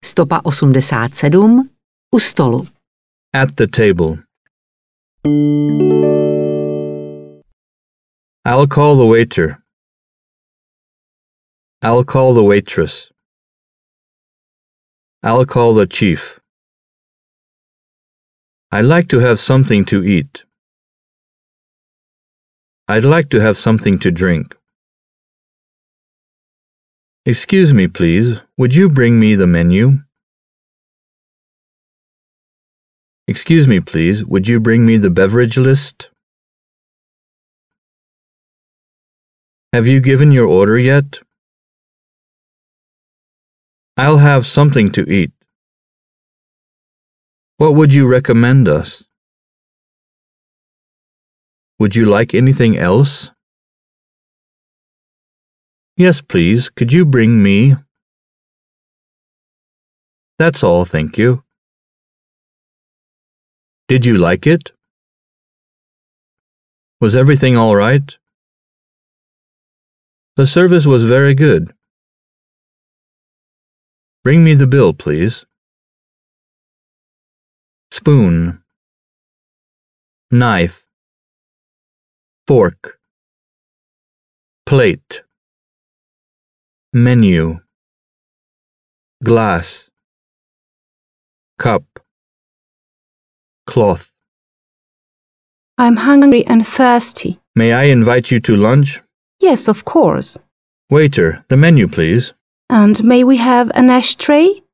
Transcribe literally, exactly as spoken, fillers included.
Stopa osmdesát sedm. U stolu. At the table. I'll call the waiter. I'll call the waitress. I'll call the chief. I'd like to have something to eat. I'd like to have something to drink. Excuse me, please. Would you bring me the menu? Excuse me, please. Would you bring me the beverage list? Have you given your order yet? I'll have something to eat. What would you recommend us? Would you like anything else? Yes, please. Could you bring me? That's all, thank you. Did you like it? Was everything all right? The service was very good. Bring me the bill, please. Spoon. Knife. Fork. Plate. Menu. Glass. Cup. Cloth. I'm hungry and thirsty. May I invite you to lunch? Yes, of course. Waiter, the menu, please. And may we have an ashtray?